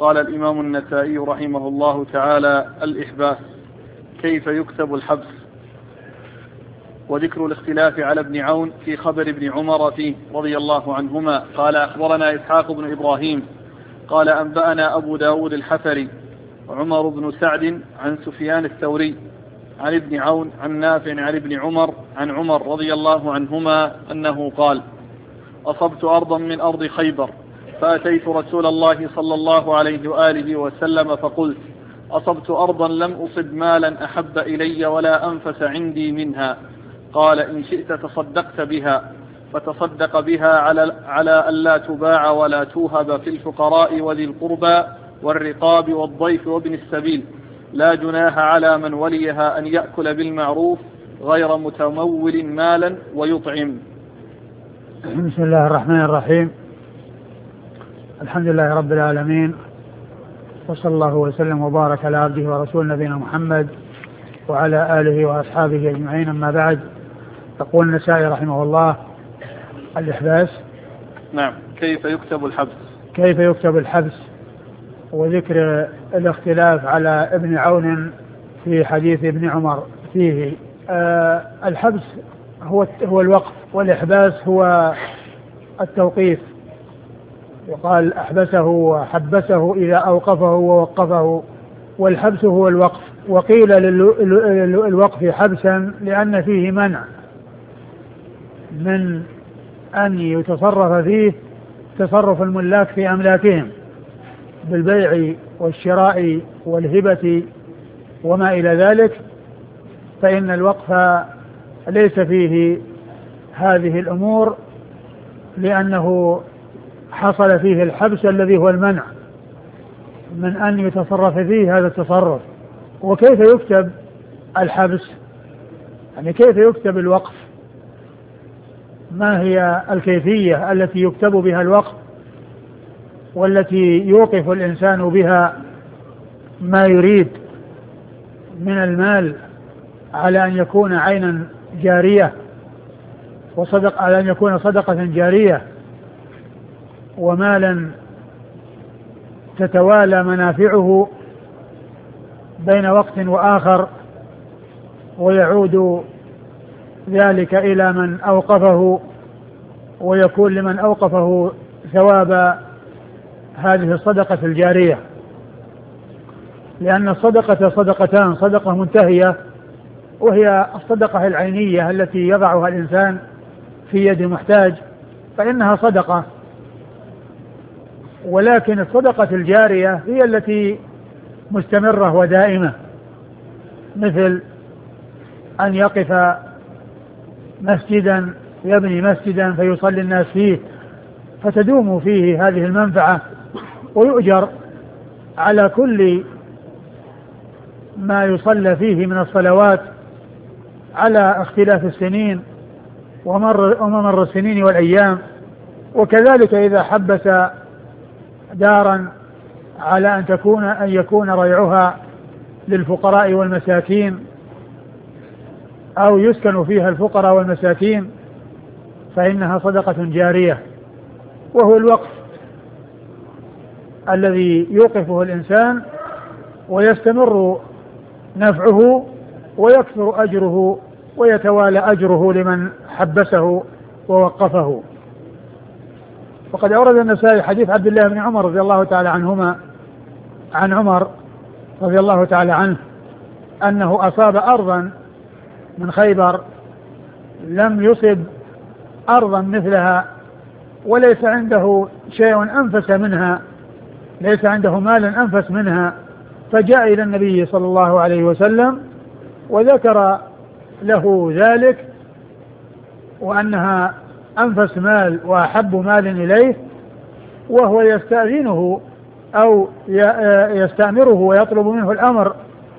قال الإمام النسائي رحمه الله تعالى: الإحباس. كيف يكتب الحبس؟ وذكر الاختلاف على ابن عون في خبر ابن عمر فيه رضي الله عنهما. قال: أخبرنا إسحاق بن إبراهيم قال: أنبأنا أبو داود الحفري عمر بن سعد عن سفيان الثوري عن ابن عون عن نافع عن ابن عمر عن عمر رضي الله عنهما أنه قال: أصبت أرضا من أرض خيبر فأتيت رسول الله صلى الله عليه وآله وسلم فقلت: أصبت أرضا لم أصب مالا أحب إلي ولا أنفس عندي منها. قال: إن شئت تصدقت بها. فتصدق بها على ألا تباع ولا توهب في الفقراء وذي القربى والرقاب والضيف وابن السبيل، لا جناح على من وليها أن يأكل بالمعروف غير متمول مالا ويطعم. بسم الله الرحمن الرحيم. الحمد لله رب العالمين، وصلى الله وسلم وبارك على عبده ورسول نبينا محمد وعلى آله وأصحابه أجمعين. أما بعد، يقول النسائي رحمه الله: الإحباس. نعم. كيف يكتب الحبس؟ كيف يكتب الحبس، وذكر الاختلاف على ابن عون في حديث ابن عمر فيه. الحبس هو الوقف، والإحباس هو التوقيف. يقال أحبسه وحبسه إذا أوقفه ووقفه، والحبس هو الوقف. وقيل للوقف حبسا لأن فيه منع من أن يتصرف فيه تصرف الملاك في أملاكهم بالبيع والشراء والهبة وما إلى ذلك، فإن الوقف ليس فيه هذه الأمور، لأنه حصل فيه الحبس الذي هو المنع من أن يتصرف فيه هذا التصرف. وكيف يكتب الحبس؟ يعني كيف يكتب الوقف؟ ما هي الكيفية التي يكتب بها الوقف والتي يوقف الإنسان بها ما يريد من المال على أن يكون عينا جارية، على أن يكون صدقة جارية ومالا تتوالى منافعه بين وقت وآخر، ويعود ذلك إلى من أوقفه، ويكون لمن أوقفه ثواب هذه الصدقة الجارية. لأن الصدقة صدقتان: صدقة منتهية وهي الصدقة العينية التي يضعها الإنسان في يد محتاج فإنها صدقة، ولكن الصدقة الجارية هي التي مستمرة ودائمة، مثل أن يقف مسجدا، يبني مسجدا فيصلي الناس فيه فتدوم فيه هذه المنفعة، ويؤجر على كل ما يصلى فيه من الصلوات على اختلاف السنين وممر السنين والأيام. وكذلك إذا حبس دارا على أن يكون ريعها للفقراء والمساكين أو يسكن فيها الفقراء والمساكين فإنها صدقة جارية، وهو الوقف الذي يوقفه الإنسان ويستمر نفعه ويكثر أجره ويتوالى أجره لمن حبسه ووقفه. وقد أورد النسائي حديث عبد الله بن عمر رضي الله تعالى عنهما عن عمر رضي الله تعالى عنه أنه أصاب أرضا من خيبر لم يصب أرضا مثلها وليس عنده شيء أنفس منها، ليس عنده مال أنفس منها، فجاء إلى النبي صلى الله عليه وسلم وذكر له ذلك وأنها أنفس مال وأحب مال إليه، وهو يستأذنه أو يستأمره ويطلب منه الأمر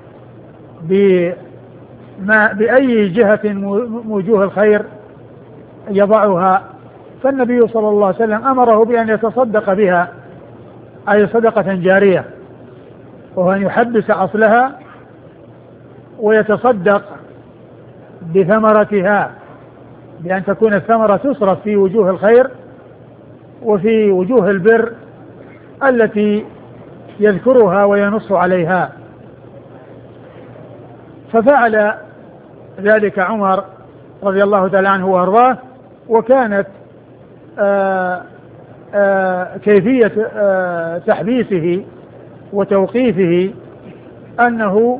بأي جهة من وجوه الخير يضعها. فالنبي صلى الله عليه وسلم أمره بأن يتصدق بها، أي صدقة جارية، وهو أن يحبس أصلها ويتصدق بثمرتها، بأن تكون الثمرة تصرف في وجوه الخير وفي وجوه البر التي يذكرها وينص عليها. ففعل ذلك عمر رضي الله تعالى عنه وارضاه. وكانت كيفية تحبيسه وتوقيفه أنه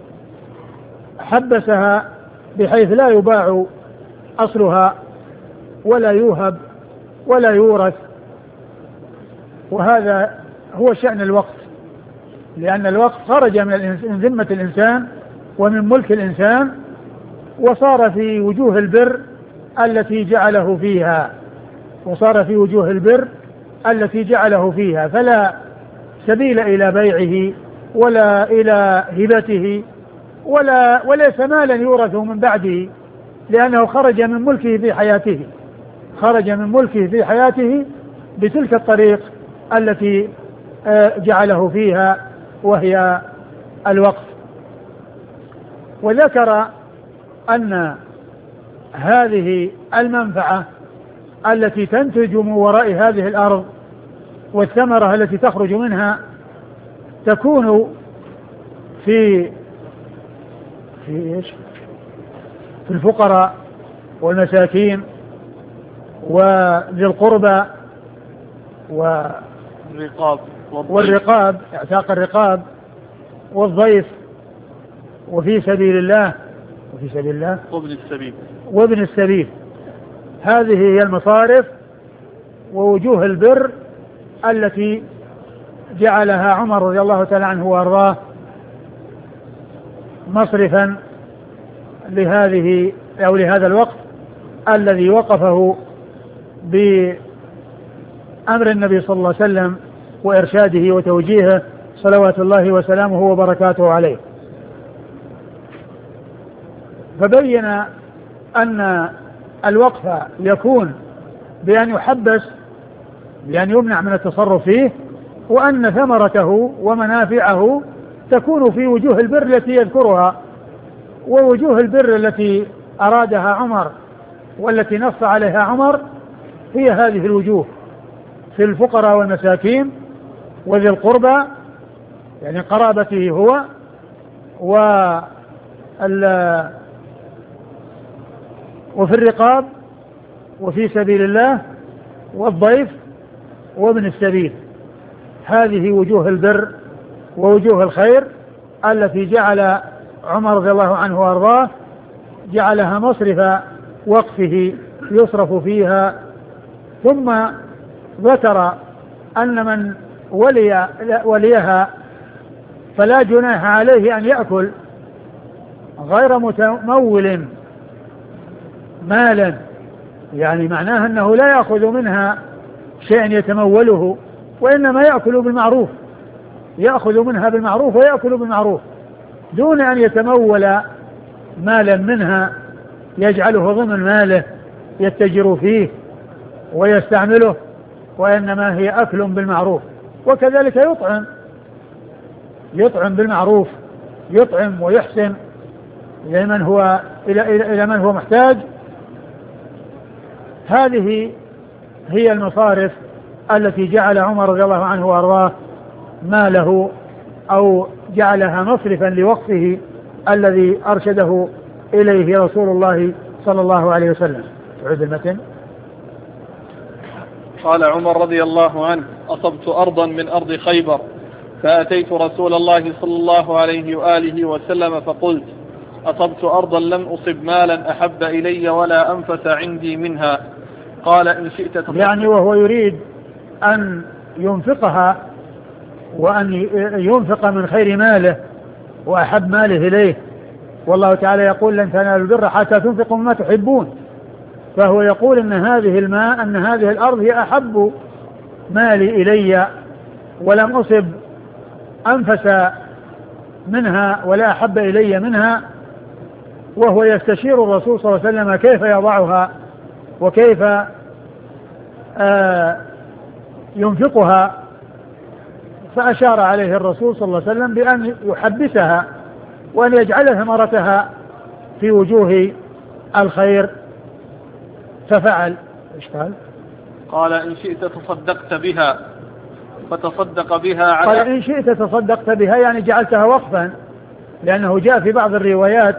حبسها بحيث لا يباع أصلها ولا يوهب ولا يورث. وهذا هو شأن الوقف، لأن الوقف خرج من ذمة الإنسان ومن ملك الإنسان، وصار في وجوه البر التي جعله فيها، فلا سبيل إلى بيعه ولا إلى هبته وليس مالا يورث من بعده، لأنه خرج من ملكه في حياته بتلك الطريق التي جعله فيها، وهي الوقف. وذكر أن هذه المنفعة التي تنتج من وراء هذه الأرض والثمرة التي تخرج منها تكون في الفقراء والمساكين وذي القربى والرقاب، اعتاق الرقاب، والضيف، وفي سبيل الله وابن السبيل. هذه هي المصارف ووجوه البر التي جعلها عمر رضي الله تعالى عنه وارضاه مصرفا لهذا الوقت الذي وقفه بأمر النبي صلى الله عليه وسلم وإرشاده وتوجيهه صلوات الله وسلامه وبركاته عليه. فبين أن الوقف يكون بأن يحبس، بأن يمنع من التصرف فيه، وأن ثمرته ومنافعه تكون في وجوه البر التي يذكرها. ووجوه البر التي أرادها عمر والتي نص عليها عمر هي هذه الوجوه: في الفقراء والمساكين وذي القربى، يعني قرابته هو، وفي الرقاب، وفي سبيل الله، والضيف، وابن السبيل. هذه وجوه البر ووجوه الخير التي جعل عمر رضي الله عنه وارضاه جعلها مصرف وقفه يصرف فيها. ثم ذكر أن من وليها فلا جناح عليه أن يأكل غير متمول مالا، يعني معناه أنه لا يأخذ منها شيئا يتموله، وإنما يأخذ منها بالمعروف ويأكل بالمعروف، دون أن يتمول مالا منها يجعله ضمن ماله يتجر فيه ويستعمله، وإنما هي أكل بالمعروف. وكذلك يطعم بالمعروف، يطعم ويحسن إلى من هو محتاج. هذه هي المصارف التي جعل عمر رضي الله عنه وارضاه ماله، أو جعلها مصرفا لوقفه الذي أرشده إليه رسول الله صلى الله عليه وسلم. تعيد المتن. قال عمر رضي الله عنه: أصبت أرضا من أرض خيبر فأتيت رسول الله صلى الله عليه وآله وسلم فقلت: أصبت أرضا لم أصب مالا أحب إلي ولا أنفس عندي منها. قال: إن شئت يعني وهو يريد أن ينفقها وأن ينفق من خير ماله وأحب ماله إليه، والله تعالى يقول: لن تنالوا البر حتى تنفقوا مما تحبون. فهو يقول أن هذه الأرض هي أحب مالي إلي ولم أصب أنفس منها ولا أحب إلي منها. وهو يستشير الرسول صلى الله عليه وسلم كيف يضعها وكيف ينفقها، فأشار عليه الرسول صلى الله عليه وسلم بأن يحبسها وأن يجعل ثمرتها في وجوه الخير، ففعل. إيش قال؟ قال: إن شئت تصدقت بها. فتصدق بها على قال إن شئت تصدقت بها يعني جعلتها وقفا، لأنه جاء في بعض الروايات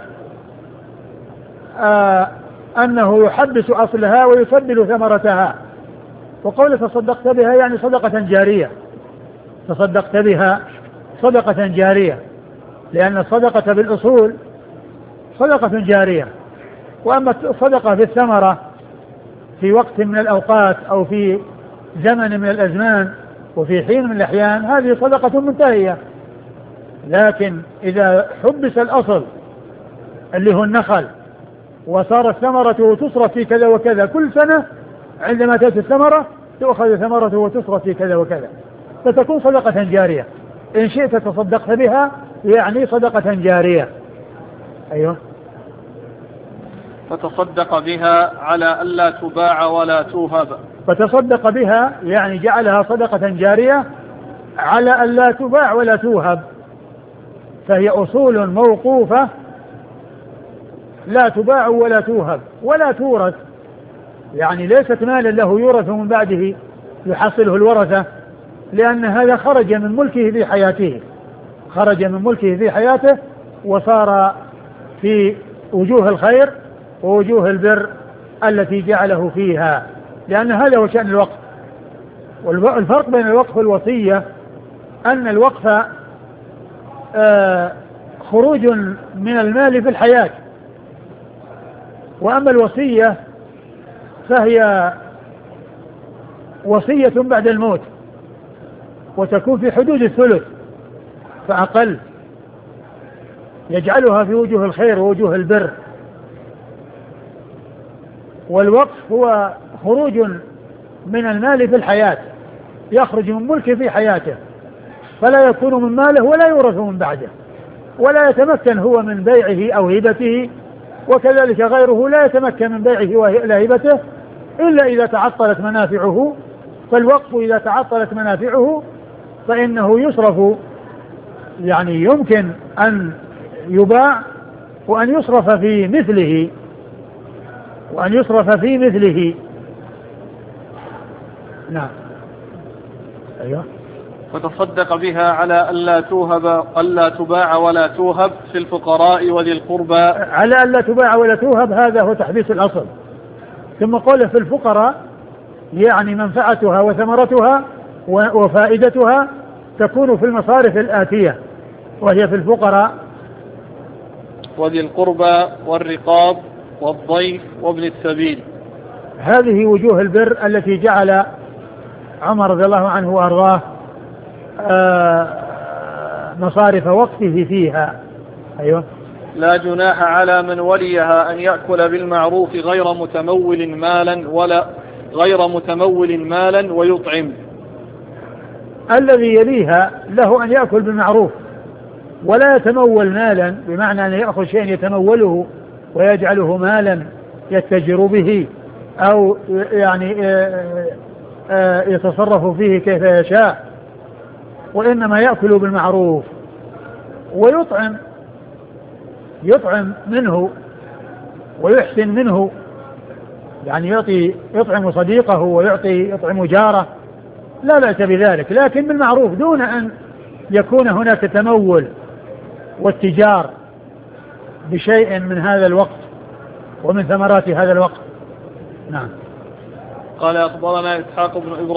أنه يحبس أصلها ويسبل ثمرتها، وقول تصدقت بها يعني صدقة جارية، تصدقت بها صدقة جارية، لأن الصدقة بالأصول صدقة جارية، وأما الصدقة بالثمرة في وقت من الأوقات أو في زمن من الأزمان وفي حين من الأحيان هذه صدقة منتهية. لكن إذا حبس الأصل اللي هو النخل وصارت ثمرته تصرف في كذا وكذا، كل سنة عندما تأتي الثمرة تؤخذ ثمرته وتصرف في كذا وكذا، فتكون صدقة جارية. إن شئت تصدقت بها يعني صدقة جارية. أيوه. فتصدق بها على ألا تباع ولا توهب. فتصدق بها يعني جعلها صدقة جارية على ألا تباع ولا توهب، فهي أصول موقوفة لا تباع ولا توهب ولا تورث، يعني ليست مالا له يورث من بعده يحصله الورثة، لأن هذا خرج من ملكه في حياته، خرج من ملكه في حياته وصار في وجوه الخير ووجوه البر التي جعله فيها، لأن هذا هو شأن الوقف. والفرق بين الوقف والوصية أن الوقف خروج من المال في الحياة، وأما الوصية فهي وصية بعد الموت، وتكون في حدود الثلث فأقل، يجعلها في وجوه الخير ووجوه البر. والوقف هو خروج من المال في الحياة، يخرج من ملكه في حياته فلا يكون من ماله ولا يورث من بعده، ولا يتمكن هو من بيعه أو هبته، وكذلك غيره لا يتمكن من بيعه ولا هبته إلا إذا تعطلت منافعه. فالوقف إذا تعطلت منافعه فإنه يصرف، يعني يمكن أن يباع وأن يصرف في مثله، وأن يصرف في مثله. نعم. أيوه. فتصدق بها على ألا تباع ولا توهب في الفقراء وذي القربى. على ألا تباع ولا توهب هذا هو تحديث الأصل. ثم قوله في الفقراء يعني منفعتها وثمرتها وفائدتها تكون في المصارف الآتية، وهي في الفقراء وذي القربى والرقاب والضيف وابن السبيل. هذه وجوه البر التي جعل عمر رضي الله عنه وأرضاه مصارف وقته فيها. أيوة. لا جناح على من وليها أن يأكل بالمعروف غير متمول مالا ويطعم. الذي يليها له أن يأكل بالمعروف ولا يتمول مالا، بمعنى أن يأخذ شيء يتموله ويجعله مالا يتجر به أو يعني يتصرف فيه كيف يشاء، وإنما يأكل بالمعروف يطعم منه ويحسن منه، يعني يطعم صديقه يطعم جاره، لا بأس بذلك، لكن بالمعروف دون أن يكون هناك تمول والتجار بشيء من هذا الوقت ومن ثمرات هذا الوقت. نعم. قال أخبرنا إسحاق بن إبراهيم